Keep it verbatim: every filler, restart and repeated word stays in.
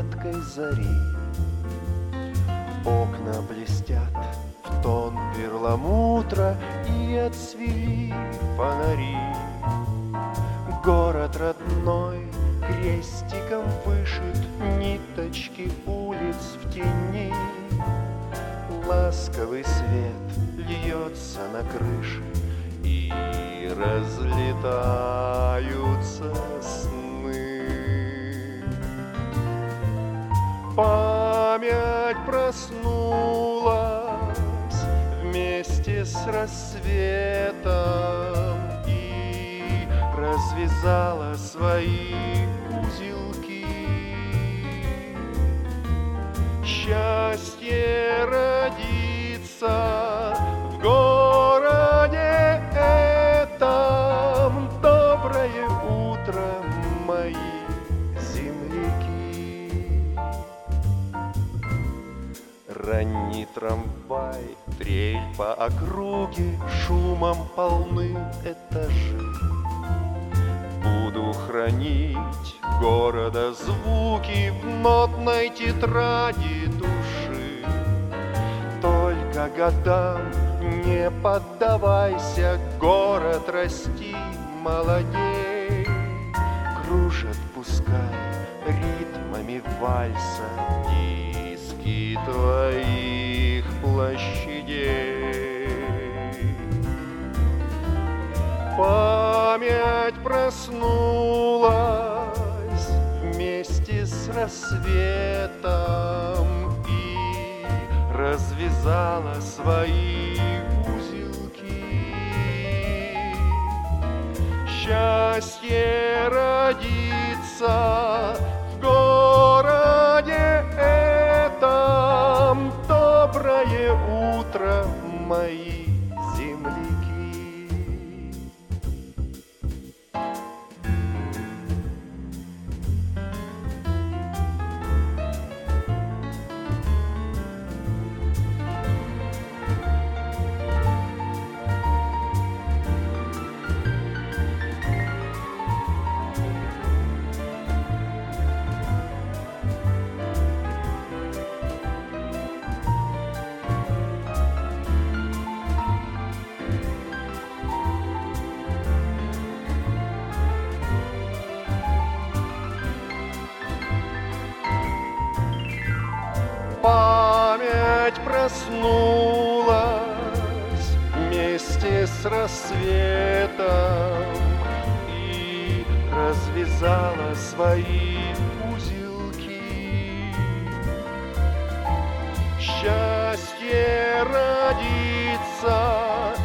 редкой зари. Окна блестят в тон перламутра, и отцвели фонари. Город родной крестиком вышит, ниточки улиц в тени. Ласковый свет льется на крыши, и разлетаются сны. Память проснулась вместе с рассветом и развязала свои узелки. Счастье родится в городе этом. Доброе утро, мои земляки. Ранний трамвай, трель по округе, шумом полны этажи. Буду хранить города звуки в нотной тетради души. Только годам не поддавайся, город, расти, молодей. Кружат пускай ритмами вальса диски твоих площадей. Память проснулась вместе с рассветом и развязала свои узелки. Счастье родится в городе этом. Доброе утро, мои земляки. Память проснулась вместе с рассветом и развязала свои узелки. Счастье родится